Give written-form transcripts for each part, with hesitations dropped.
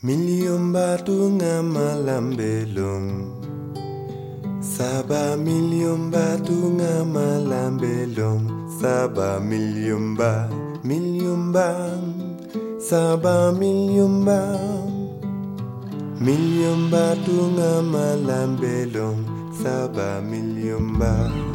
Million batu ngamalambelong, Saba million batu ngamalambelong, Saba million ba, Saba million batu ngamalambelong, Saba million ba.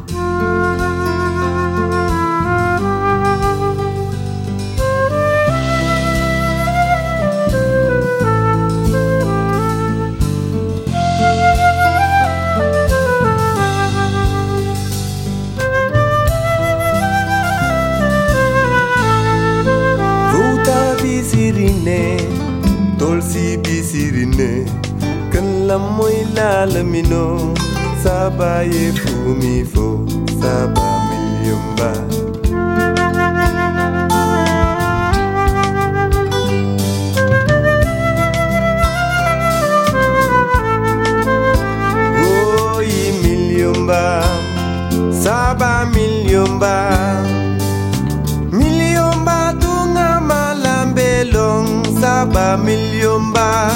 Bisirine, tolsi bisirine, kan la moy la lamino, Saba ye fumi fo, Saba million ba. Oh, ye million ba, Saba million ba. Saba million ba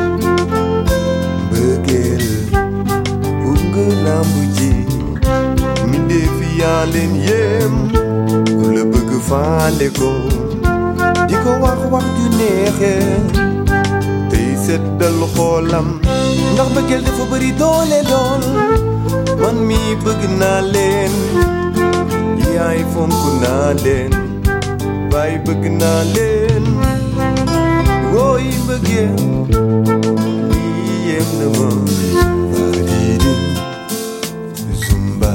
Begel Ungelambuji Minde fialen yem Kule bëgg faale ko Diko wax ju neexe Tey seddal xoolam Ndax bëggel dafa bëri doole lool Man mi bëgg naa leen Yaay fonk naa leen Baay bëgg naa leen Woy bëggee lii yem na ma Badidin Zumba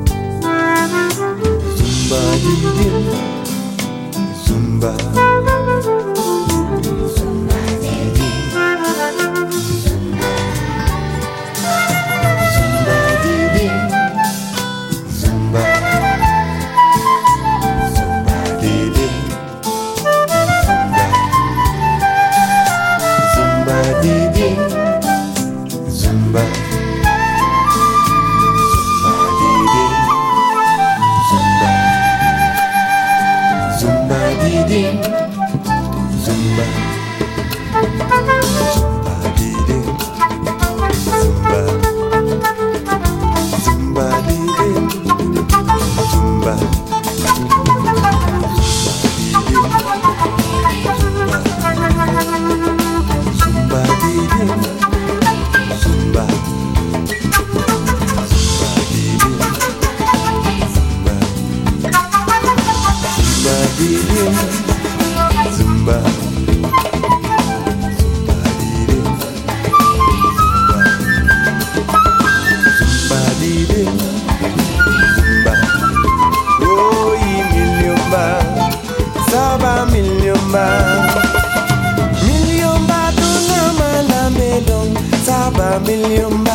Zumba didin Zumba Zumba didin Zumba didin Zumba Zumba didin Didin Zumba Zumba didin Zumba Zumba didin Zumba Zumba didin Zumba Zumba didin Zumba Zumba Zumba didin Zumba Oh, million ba Saba million ba Million ba tu ngamalambelong Saba million ba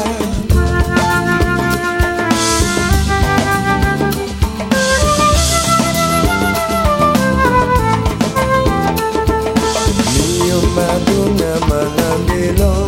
Batu ngamalambelong